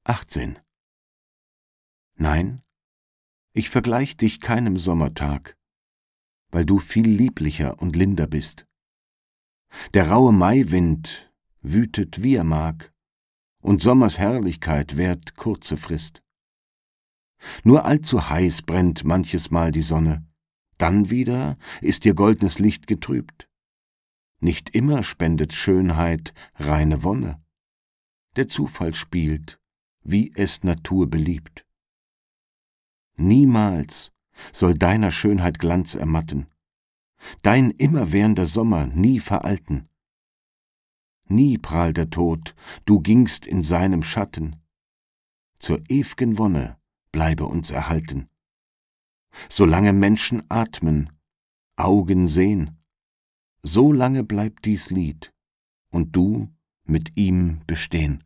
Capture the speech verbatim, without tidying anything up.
achtzehn. Nein, ich vergleich dich keinem Sommertag, weil du viel lieblicher und linder bist. Der raue Maiwind wütet, wie er mag, und Sommers Herrlichkeit währt kurze Frist. Nur allzu heiß brennt manches Mal die Sonne, dann wieder ist ihr goldnes Licht getrübt. Nicht immer spendet Schönheit reine Wonne. Der Zufall spielt, wie es Natur beliebt. Niemals soll deiner Schönheit Glanz ermatten, dein immerwährender Sommer nie veralten. Nie prahlt der Tod, du gingst in seinem Schatten, zur ew'gen Wonne bleibe uns erhalten. Solange Menschen atmen, Augen sehn, so lange bleibt dies Lied und du mit ihm bestehen.